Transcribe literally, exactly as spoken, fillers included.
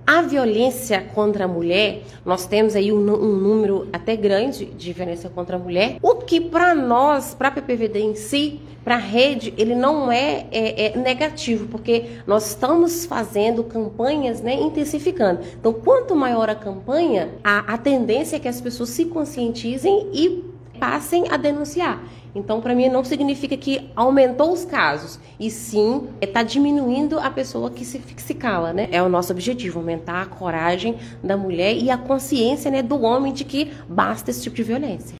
A violência contra a mulher, nós temos aí um, um número até grande de violência contra a mulher, o que para nós, para a P P V D em si, para a rede, ele não é, é, é negativo, porque nós estamos fazendo campanhas, né, intensificando. Então, quanto maior a campanha, a, a tendência é que as pessoas se conscientizem e passem a denunciar. Então, para mim, não significa que aumentou os casos, e sim está diminuindo a pessoa que se, que se cala, né? É o nosso objetivo, aumentar a coragem da mulher e a consciência, né, do homem de que basta esse tipo de violência.